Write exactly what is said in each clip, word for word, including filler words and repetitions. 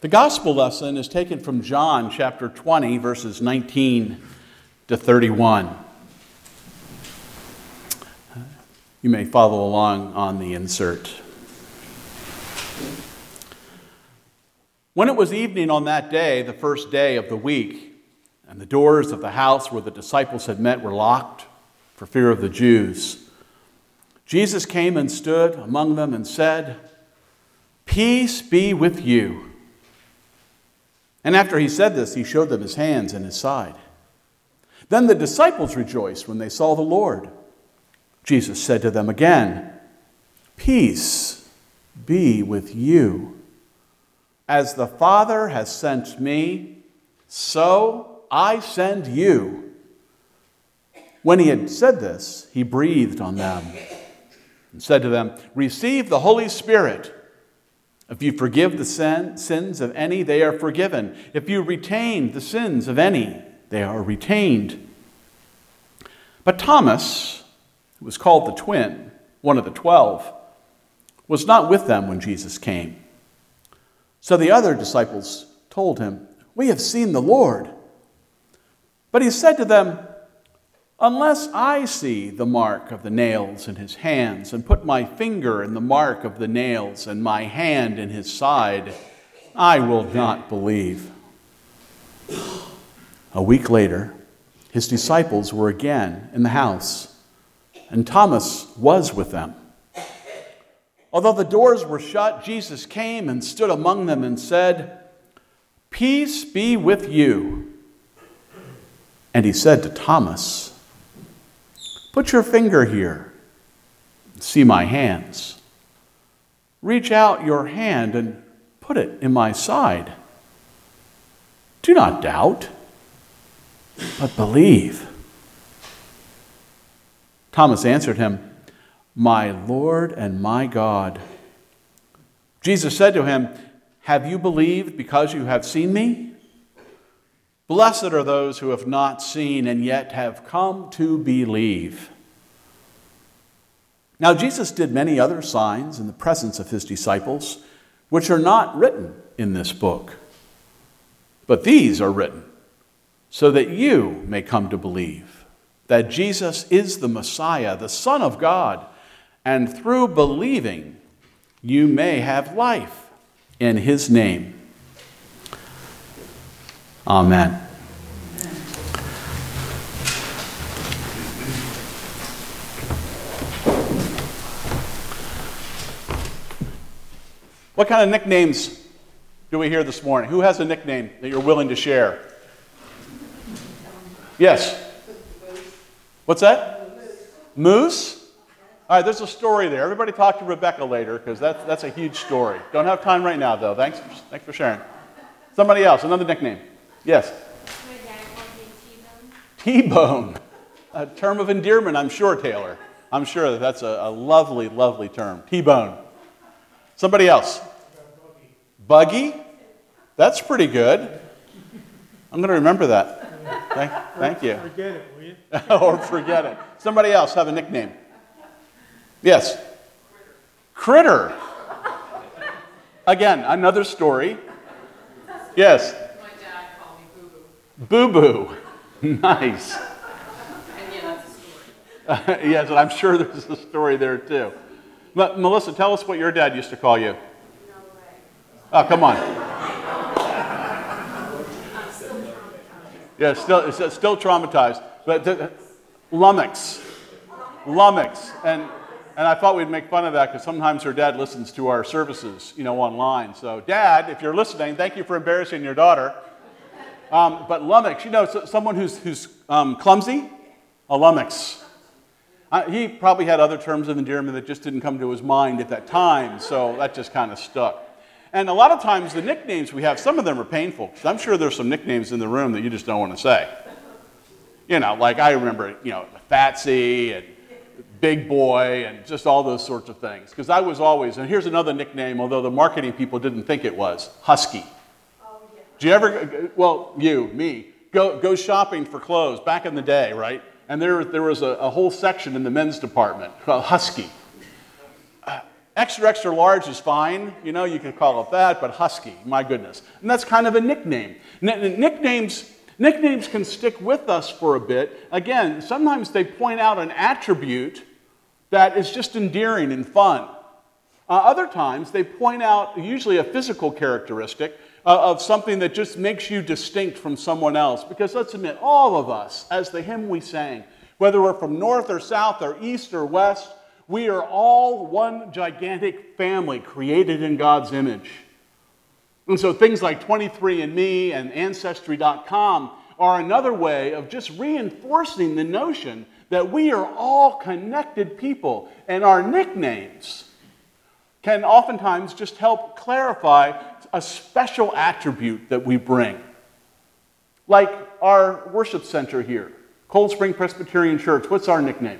The gospel lesson is taken from John chapter twenty, verses nineteen to thirty-one. You may follow along on the insert. When it was evening on that day, the first day of the week, and the doors of the house where the disciples had met were locked for fear of the Jews, Jesus came and stood among them and said, "Peace be with you." And after he said this, he showed them his hands and his side. Then the disciples rejoiced when they saw the Lord. Jesus said to them again, "Peace be with you. As the Father has sent me, so I send you." When he had said this, he breathed on them and said to them, "Receive the Holy Spirit. If you forgive the sin, sins of any, they are forgiven. If you retain the sins of any, they are retained." But Thomas, who was called the twin, one of the twelve, was not with them when Jesus came. So the other disciples told him, "We have seen the Lord." But he said to them, "Unless I see the mark of the nails in his hands, and put my finger in the mark of the nails, and my hand in his side, I will not believe." A week later, his disciples were again in the house, and Thomas was with them. Although the doors were shut, Jesus came and stood among them and said, "Peace be with you." And he said to Thomas, "Put your finger here and see my hands. Reach out your hand and put it in my side. Do not doubt, but believe." Thomas answered him, "My Lord and my God." Jesus said to him, "Have you believed because you have seen me? Blessed are those who have not seen and yet have come to believe." Now Jesus did many other signs in the presence of his disciples, which are not written in this book. But these are written so that you may come to believe that Jesus is the Messiah, the Son of God, and through believing you may have life in his name. Amen. What kind of nicknames do we hear this morning? Who has a nickname that you're willing to share? Yes? What's that? Moose? All right, there's a story there. Everybody talk to Rebecca later because that's, that's a huge story. Don't have time right now, though. Thanks, thanks for sharing. Somebody else, another nickname. Yes? My dad called me T-Bone. T-Bone. A term of endearment, I'm sure, Taylor. I'm sure that that's a, a lovely, lovely term. T-Bone. Somebody else. Buggy? That's pretty good. I'm going to remember that. Thank, thank you. Forget it, will you? Or forget it. Somebody else have a nickname. Yes? Critter. Again, another story. Yes? My dad called me Boo Boo. Boo-boo. Nice. And yeah, that's a story. Uh, yes, and I'm sure there's a story there too. But Melissa, tell us what your dad used to call you. No way. Oh, come on. I'm still traumatized. Yeah, still, it's still traumatized. But the, lummox. Lummox. And and I thought we'd make fun of that because sometimes her dad listens to our services, you know, online. So, Dad, if you're listening, thank you for embarrassing your daughter. Um, but lummox, you know, so, someone who's who's um, clumsy, a lummox. Uh, he probably had other terms of endearment that just didn't come to his mind at that time, so that just kind of stuck. And a lot of times the nicknames we have, some of them are painful. I'm sure there's some nicknames in the room that you just don't want to say. You know, like I remember, you know, Fatsy and Big Boy and just all those sorts of things. Because I was always, and here's another nickname, although the marketing people didn't think it was, Husky. Oh, yeah. Do you ever, well, you, me, go, go shopping for clothes back in the day, right? And there, there was a, a whole section in the men's department called Husky. Uh, Extra, extra large is fine. You know, you can call it that, but husky, my goodness. And that's kind of a nickname. N- nicknames, nicknames can stick with us for a bit. Again, sometimes they point out an attribute that is just endearing and fun. Uh, other times, they point out usually a physical characteristic uh, of something that just makes you distinct from someone else. Because let's admit, all of us, as the hymn we sang, whether we're from north or south or east or west, we are all one gigantic family created in God's image. And so things like twenty-three and me and Ancestry dot com are another way of just reinforcing the notion that we are all connected people, and our nicknames can oftentimes just help clarify a special attribute that we bring. Like our worship center here, Cold Spring Presbyterian Church, what's our nickname?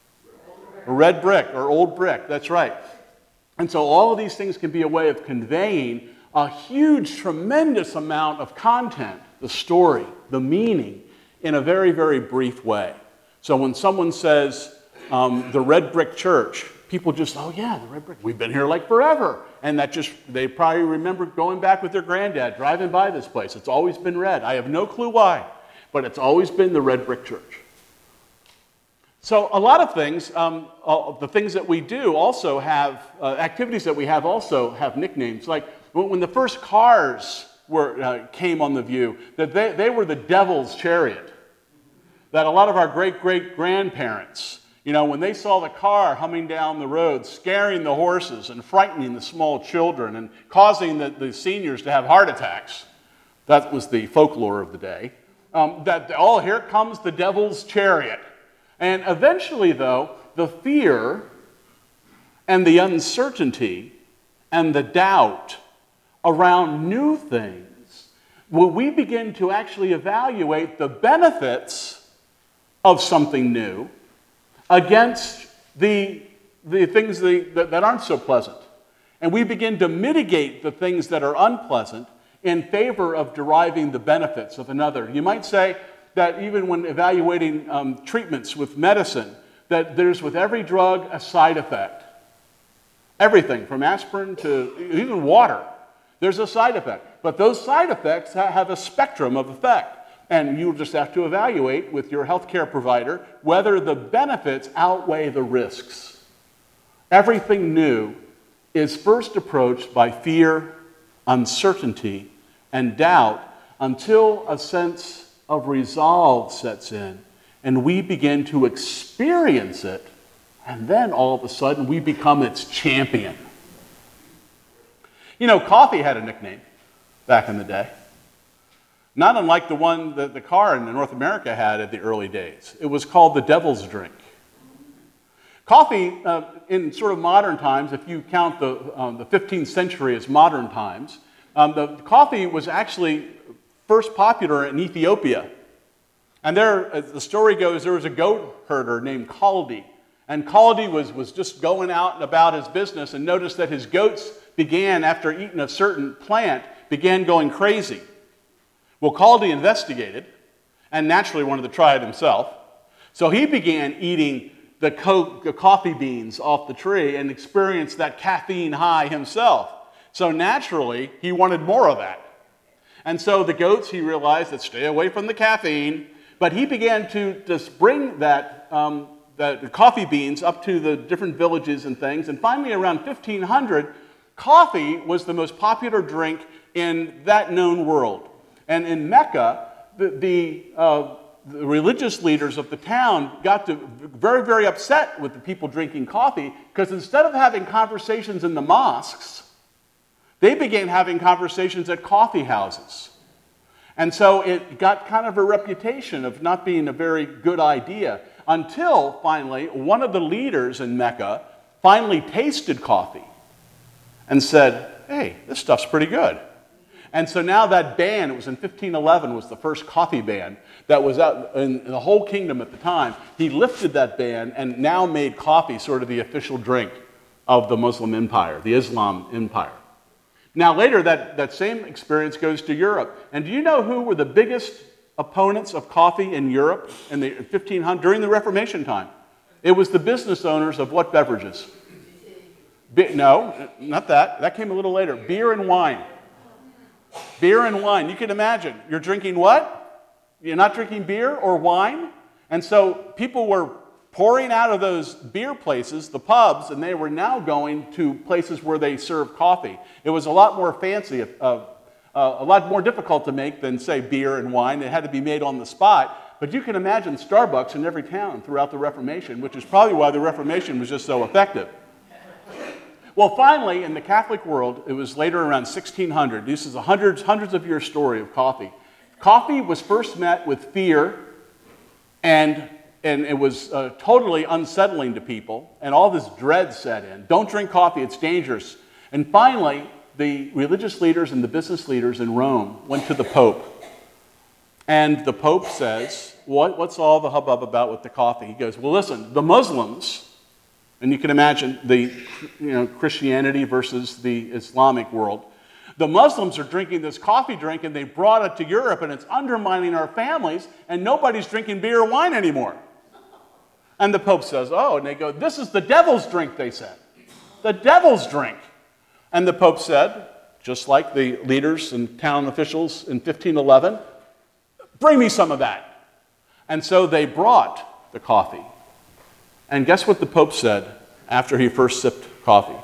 Red brick or old brick, that's right. And so all of these things can be a way of conveying a huge, tremendous amount of content, the story, the meaning, in a very, very brief way. So when someone says um, the Red Brick Church, people just, oh yeah, the Red Brick, we've been here like forever. And that just, they probably remember going back with their granddad, driving by this place. It's always been red. I have no clue why, but it's always been the Red Brick Church. So a lot of things, um, uh, the things that we do also have, uh, activities that we have also have nicknames. Like when, when the first cars were, uh, came on the view, that they, they were the devil's chariot. That a lot of our great-great-grandparents, you know, when they saw the car humming down the road, scaring the horses and frightening the small children and causing the, the seniors to have heart attacks, that was the folklore of the day, um, that, oh, here comes the devil's chariot. And eventually, though, the fear and the uncertainty and the doubt around new things, when we begin to actually evaluate the benefits of something new against the, the things that, that aren't so pleasant. And we begin to mitigate the things that are unpleasant in favor of deriving the benefits of another. You might say, that even when evaluating um, treatments with medicine, that there's with every drug a side effect. Everything from aspirin to even water, there's a side effect. But those side effects ha- have a spectrum of effect. And you just have to evaluate with your healthcare provider whether the benefits outweigh the risks. Everything new is first approached by fear, uncertainty, and doubt until a sense of resolve sets in, and we begin to experience it, and then all of a sudden we become its champion. You know, coffee had a nickname back in the day, not unlike the one that the car in North America had at the early days. It was called the devil's drink. Coffee, uh, in sort of modern times, if you count the, um, the fifteenth century as modern times, um, the coffee was actually first popular in Ethiopia. And there, as the story goes, there was a goat herder named Kaldi. And Kaldi was, was just going out and about his business and noticed that his goats began, after eating a certain plant, began going crazy. Well, Kaldi investigated and naturally wanted to try it himself. So he began eating the, co- the coffee beans off the tree and experienced that caffeine high himself. So naturally, he wanted more of that. And so the goats, he realized, that stay away from the caffeine, but he began to just bring that, um, the, the coffee beans up to the different villages and things, and finally around fifteen hundred, coffee was the most popular drink in that known world. And in Mecca, the, the, uh, the religious leaders of the town got to very, very upset with the people drinking coffee, because instead of having conversations in the mosques, they began having conversations at coffee houses. And so it got kind of a reputation of not being a very good idea, until finally one of the leaders in Mecca finally tasted coffee and said, hey, this stuff's pretty good. And so now that ban, it was in fifteen eleven, was the first coffee ban that was out in the whole kingdom at the time. He lifted that ban and now made coffee sort of the official drink of the Muslim empire, the Islam empire. Now later, that, that same experience goes to Europe. And do you know who were the biggest opponents of coffee in Europe in the fifteen hundreds, during the Reformation time? It was the business owners of what beverages? Be- no, not that. That came a little later. Beer and wine. Beer and wine. You can imagine. You're drinking what? You're not drinking beer or wine? And so people were pouring out of those beer places, the pubs, and they were now going to places where they served coffee. It was a lot more fancy, uh, uh, a lot more difficult to make than, say, beer and wine. It had to be made on the spot. But you can imagine Starbucks in every town throughout the Reformation, which is probably why the Reformation was just so effective. Well, finally, in the Catholic world, it was later around sixteen hundred. This is a hundreds, hundreds of year story of coffee. Coffee was first met with fear, and, and it was uh, totally unsettling to people, and all this dread set in. Don't drink coffee, it's dangerous. And finally, the religious leaders and the business leaders in Rome went to the Pope. And the Pope says, what, what's all the hubbub about with the coffee? He goes, well, listen, the Muslims... And you can imagine the you know, Christianity versus the Islamic world. The Muslims are drinking this coffee drink, and they brought it to Europe, and it's undermining our families, and nobody's drinking beer or wine anymore. And the Pope says, oh, and they go, this is the devil's drink, they said. The devil's drink. And the Pope said, just like the leaders and town officials in fifteen eleven, bring me some of that. And so they brought the coffee. And guess what the Pope said after he first sipped coffee?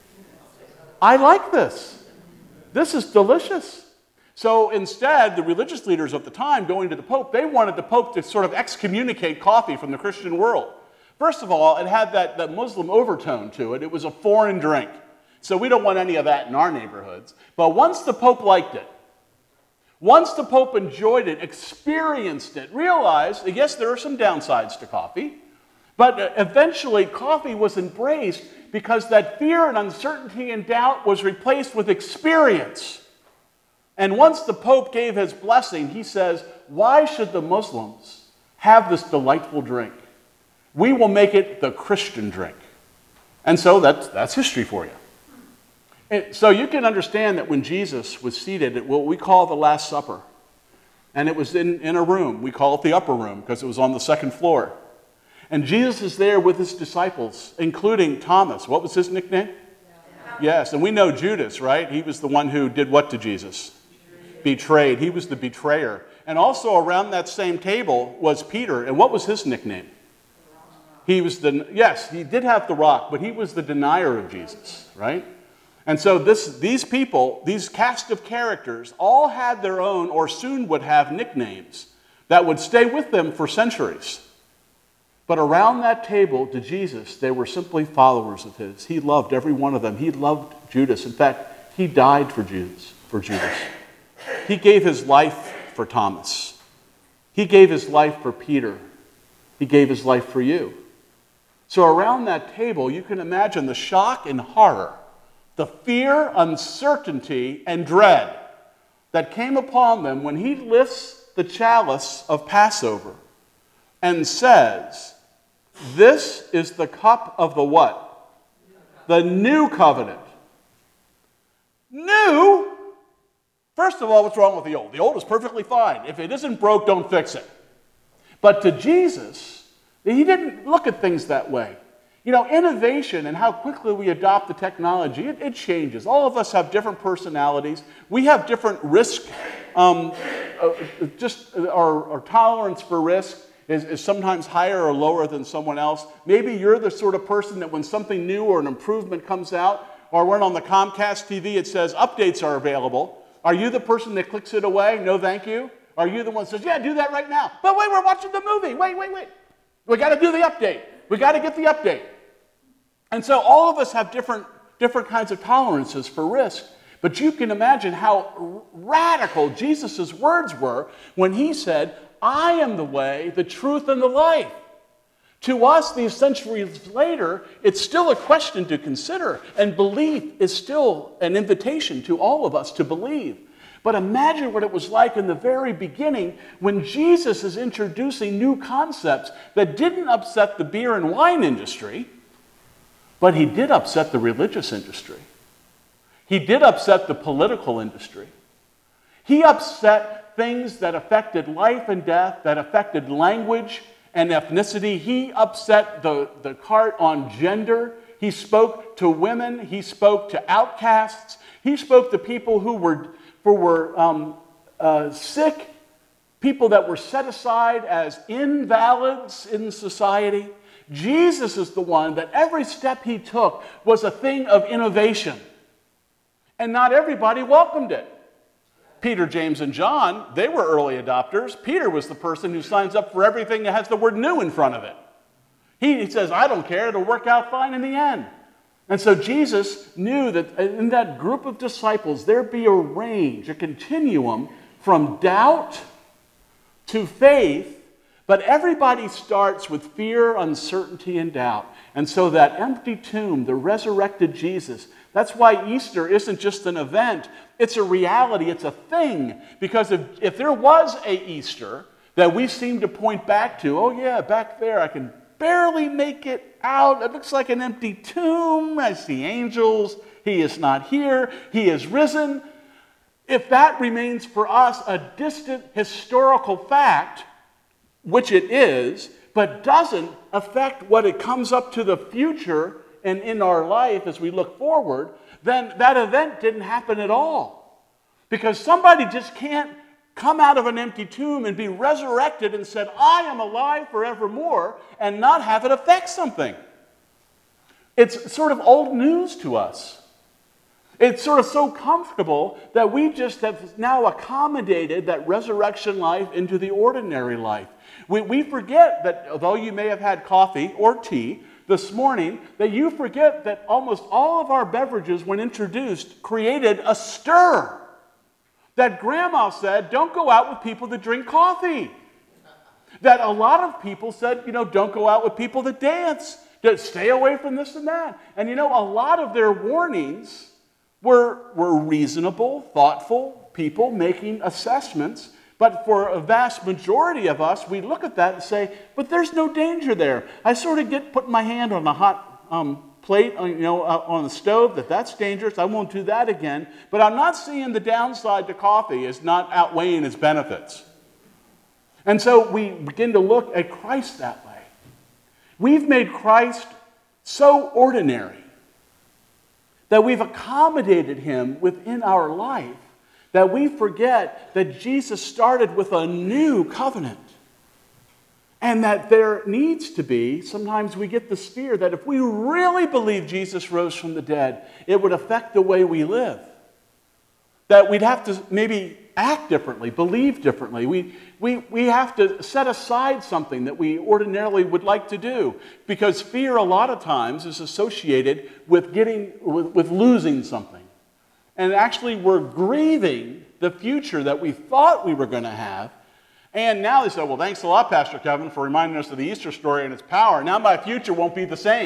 I like this. This is delicious. So instead, the religious leaders of the time going to the Pope, they wanted the Pope to sort of excommunicate coffee from the Christian world. First of all, it had that, that Muslim overtone to it. It was a foreign drink. So we don't want any of that in our neighborhoods. But once the Pope liked it, once the Pope enjoyed it, experienced it, realized, yes, there are some downsides to coffee, but eventually, coffee was embraced because that fear and uncertainty and doubt was replaced with experience. And once the Pope gave his blessing, he says, why should the Muslims have this delightful drink? We will make it the Christian drink. And so that's, that's history for you. And so you can understand that when Jesus was seated at what we call the Last Supper, and it was in, in a room, we call it the upper room because it was on the second floor. And Jesus is there with his disciples, including Thomas. What was his nickname? Yeah. Yes, and we know Judas, right? He was the one who did what to Jesus? Betrayed. Betrayed. He was the betrayer. And also around that same table was Peter. And what was his nickname? He was the, yes, he did have the rock, but he was the denier of Jesus, right? And so this, these people, these cast of characters, all had their own, or soon would have, nicknames that would stay with them for centuries. But around that table to Jesus, they were simply followers of his. He loved every one of them. He loved Judas. In fact, he died for Judas. For Judas. He gave his life for Thomas. He gave his life for Peter. He gave his life for you. So around that table, you can imagine the shock and horror, the fear, uncertainty, and dread that came upon them when he lifts the chalice of Passover and says, this is the cup of the what? The new covenant. New? First of all, what's wrong with the old? The old is perfectly fine. If it isn't broke, don't fix it. But to Jesus, he didn't look at things that way. You know, innovation and how quickly we adopt the technology, it, it changes. All of us have different personalities. We have different risk, um, uh, just our, our tolerance for risk. Is, is sometimes higher or lower than someone else. Maybe you're the sort of person that when something new or an improvement comes out, or when on the Comcast T V it says updates are available, are you the person that clicks it away? No, thank you. Are you the one that says, yeah, do that right now? But wait, we're watching the movie. Wait, wait, wait. We got to do the update. We got to get the update. And so all of us have different, different kinds of tolerances for risk. But you can imagine how radical Jesus' words were when he said, I am the way, the truth, and the life. To us, these centuries later, it's still a question to consider, and belief is still an invitation to all of us to believe. But imagine what it was like in the very beginning when Jesus is introducing new concepts that didn't upset the beer and wine industry, but he did upset the religious industry. He did upset the political industry. He upset things that affected life and death, that affected language and ethnicity. He upset the, the cart on gender. He spoke to women. He spoke to outcasts. He spoke to people who were, who were um, uh, sick, people that were set aside as invalids in society. Jesus is the one that every step he took was a thing of innovation. And not everybody welcomed it. Peter, James, and John, they were early adopters. Peter was the person who signs up for everything that has the word new in front of it. He says, I don't care, it'll work out fine in the end. And so Jesus knew that in that group of disciples, there'd be a range, a continuum from doubt to faith, but everybody starts with fear, uncertainty, and doubt. And so that empty tomb, the resurrected Jesus, that's why Easter isn't just an event, it's a reality, it's a thing. Because if, if there was a Easter that we seem to point back to, oh yeah, back there, I can barely make it out. It looks like an empty tomb. I see angels. He is not here. He is risen. If that remains for us a distant historical fact, which it is, but doesn't affect what it comes up to the future and in our life as we look forward, then that event didn't happen at all. Because somebody just can't come out of an empty tomb and be resurrected and said, I am alive forevermore, and not have it affect something. It's sort of old news to us. It's sort of so comfortable that we just have now accommodated that resurrection life into the ordinary life. We, we forget that although you may have had coffee or tea this morning, that you forget that almost all of our beverages, when introduced, created a stir. That grandma said, don't go out with people that drink coffee. That a lot of people said, you know, don't go out with people that dance. That stay away from this and that. And you know, a lot of their warnings were, were reasonable, thoughtful people making assessments. But for a vast majority of us, we look at that and say, but there's no danger there. I sort of get putting my hand on a hot um, plate, you know, uh, on the stove, that that's dangerous. I won't do that again. But I'm not seeing the downside to coffee as not outweighing its benefits. And so we begin to look at Christ that way. We've made Christ so ordinary that we've accommodated him within our life that we forget that Jesus started with a new covenant. And that there needs to be, sometimes we get this fear that if we really believe Jesus rose from the dead, it would affect the way we live. That we'd have to maybe act differently, believe differently. We, we, we have to set aside something that we ordinarily would like to do. Because fear a lot of times is associated with, getting, with, with losing something. And actually we're grieving the future that we thought we were going to have. And now they say, well, thanks a lot, Pastor Kevin, for reminding us of the Easter story and its power. Now my future won't be the same.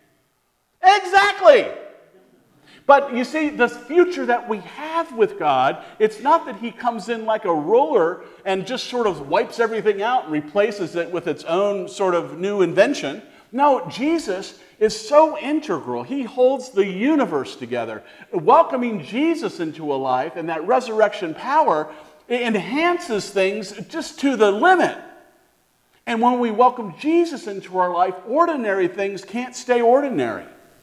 Exactly. But you see, the future that we have with God, it's not that he comes in like a ruler and just sort of wipes everything out and replaces it with its own sort of new invention. No, Jesus is so integral. He holds the universe together. Welcoming Jesus into a life and that resurrection power enhances things just to the limit. And when we welcome Jesus into our life, ordinary things can't stay ordinary.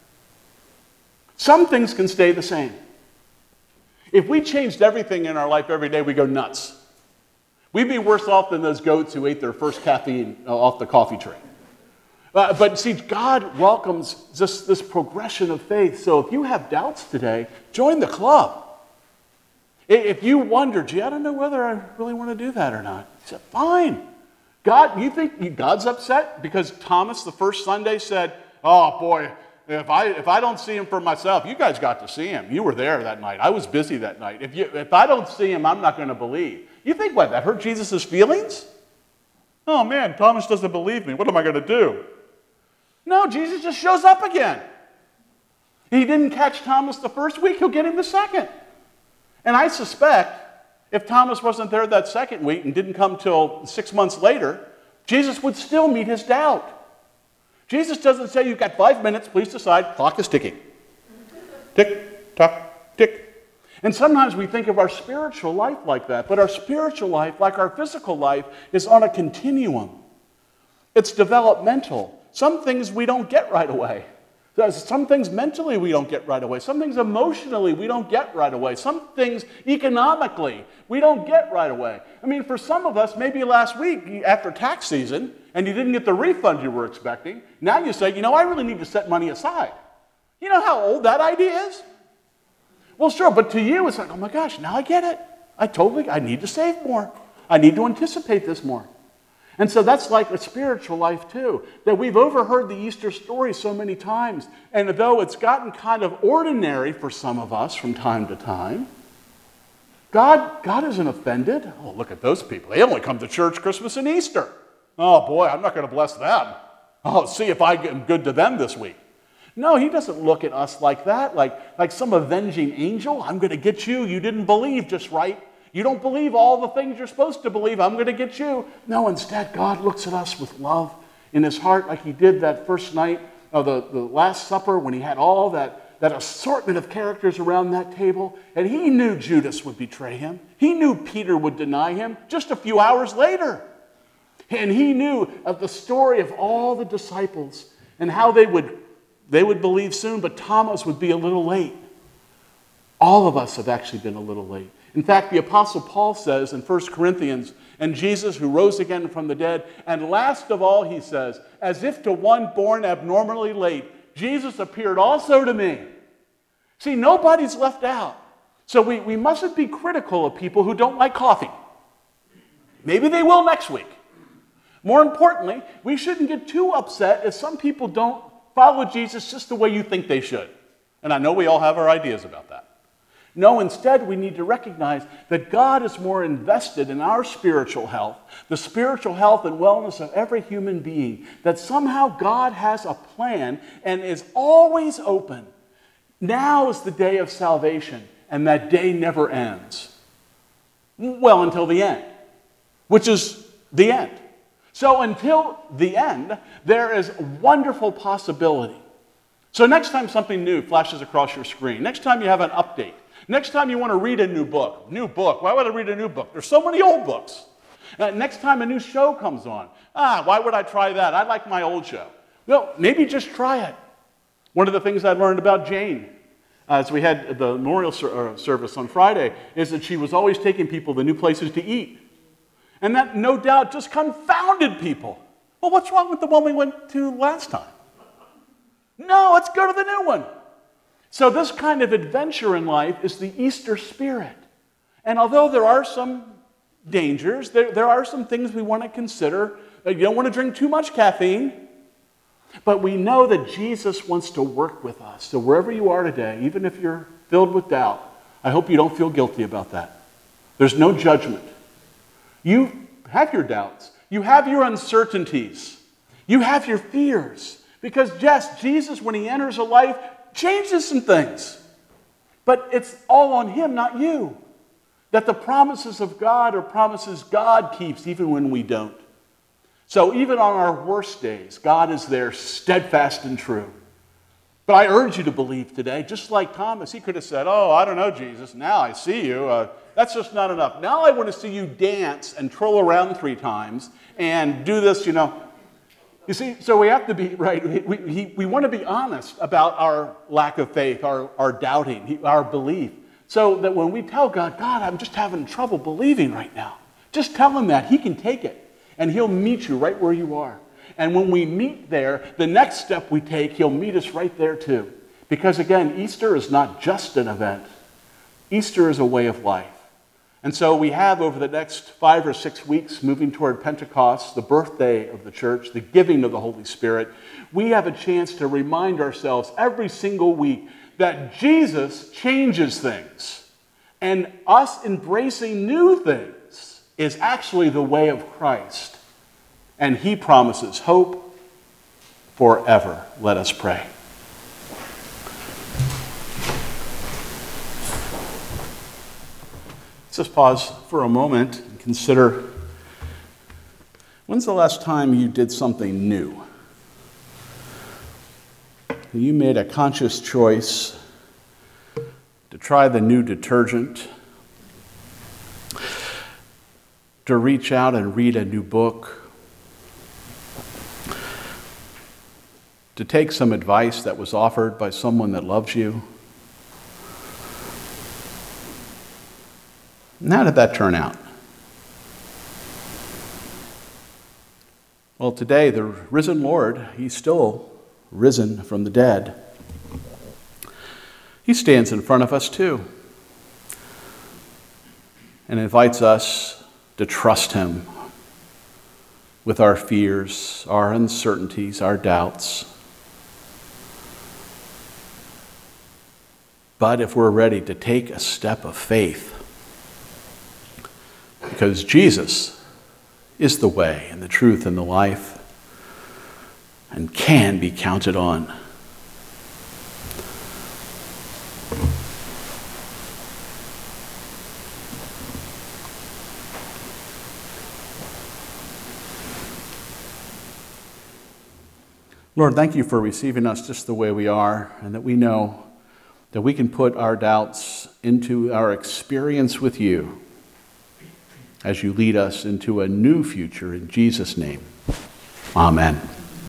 Some things can stay the same. If we changed everything in our life every day, we'd go nuts. We'd be worse off than those goats who ate their first caffeine off the coffee tree. Uh, but see, God welcomes just this progression of faith. So if you have doubts today, join the club. If you wonder, gee, I don't know whether I really want to do that or not, he said, fine. God, you think God's upset because Thomas the first Sunday said, oh boy, if I if I don't see him for myself, you guys got to see him. You were there that night. I was busy that night. If you if I don't see him, I'm not going to believe. You think what, that hurt Jesus' feelings? Oh man, Thomas doesn't believe me. What am I going to do? No, Jesus just shows up again. He didn't catch Thomas the first week, he'll get him the second. And I suspect if Thomas wasn't there that second week and didn't come till six months later, Jesus would still meet his doubt. Jesus doesn't say, you've got five minutes, please decide, clock is ticking. Tick, tock, tick. And sometimes we think of our spiritual life like that, but our spiritual life, like our physical life, is on a continuum. It's developmental. Some things we don't get right away. Some things mentally we don't get right away. Some things emotionally we don't get right away. Some things economically we don't get right away. I mean, for some of us, maybe last week after tax season and you didn't get the refund you were expecting, now you say, you know, I really need to set money aside. You know how old that idea is? Well, sure, but to you it's like, oh my gosh, now I get it. I totally, I need to save more. I need to anticipate this more. And so that's like a spiritual life too, that we've overheard the Easter story so many times, and though it's gotten kind of ordinary for some of us from time to time, God, God isn't offended. Oh, look at those people. They only come to church Christmas and Easter. Oh boy, I'm not going to bless them. Oh, see if I am good to them this week. No, he doesn't look at us like that, like, like some avenging angel. I'm going to get you. You didn't believe just right. You don't believe all the things you're supposed to believe. I'm going to get you. No, instead, God looks at us with love in his heart like he did that first night of the, the Last Supper when he had all that, that assortment of characters around that table. And he knew Judas would betray him. He knew Peter would deny him just a few hours later. And he knew of the story of all the disciples and how they would, they would believe soon, but Thomas would be a little late. All of us have actually been a little late. In fact, the Apostle Paul says in First Corinthians, and Jesus who rose again from the dead, and last of all, he says, as if to one born abnormally late, Jesus appeared also to me. See, nobody's left out. So we, we mustn't be critical of people who don't like coffee. Maybe they will next week. More importantly, we shouldn't get too upset if some people don't follow Jesus just the way you think they should. And I know we all have our ideas about that. No, instead, we need to recognize that God is more invested in our spiritual health, the spiritual health and wellness of every human being, that somehow God has a plan and is always open. Now is the day of salvation, and that day never ends. Well, until the end, which is the end. So until the end, there is a wonderful possibility. So next time something new flashes across your screen, next time you have an update, next time you want to read a new book, new book, why would I read a new book? There's so many old books. Uh, next time a new show comes on, ah, why would I try that? I like my old show. Well, maybe just try it. One of the things I learned about Jane, uh, as we had the memorial ser- uh, service on Friday, is that she was always taking people to new places to eat. And that, no doubt, just confounded people. Well, what's wrong with the one we went to last time? No, let's go to the new one. So this kind of adventure in life is the Easter spirit. And although there are some dangers, there, there are some things we want to consider. You don't want to drink too much caffeine. But we know that Jesus wants to work with us. So wherever you are today, even if you're filled with doubt, I hope you don't feel guilty about that. There's no judgment. You have your doubts. You have your uncertainties. You have your fears. Because yes, Jesus, when he enters a life, changes some things. But it's all on him, not you. That the promises of God are promises God keeps even when we don't. So even on our worst days, God is there steadfast and true. But I urge you to believe today, just like Thomas, he could have said, oh, I don't know, Jesus, now I see you. Uh, that's just not enough. Now I want to see you dance and twirl around three times and do this, you know. You see, so we have to be, right, we, we, we want to be honest about our lack of faith, our, our doubting, our belief. So that when we tell God, God, I'm just having trouble believing right now, just tell him that. He can take it, and he'll meet you right where you are. And when we meet there, the next step we take, he'll meet us right there too. Because again, Easter is not just an event. Easter is a way of life. And so we have over the next five or six weeks, moving toward Pentecost, the birthday of the church, the giving of the Holy Spirit, we have a chance to remind ourselves every single week that Jesus changes things. And us embracing new things is actually the way of Christ. And he promises hope forever. Let us pray. Let's just pause for a moment and consider, when's the last time you did something new? You made a conscious choice to try the new detergent, to reach out and read a new book, to take some advice that was offered by someone that loves you? And how did that turn out? Well, today, the risen Lord, he's still risen from the dead. He stands in front of us too and invites us to trust him with our fears, our uncertainties, our doubts. But if we're ready to take a step of faith, because Jesus is the way and the truth and the life and can be counted on. Lord, thank you for receiving us just the way we are, and that we know that we can put our doubts into our experience with you as you lead us into a new future in Jesus' name. Amen.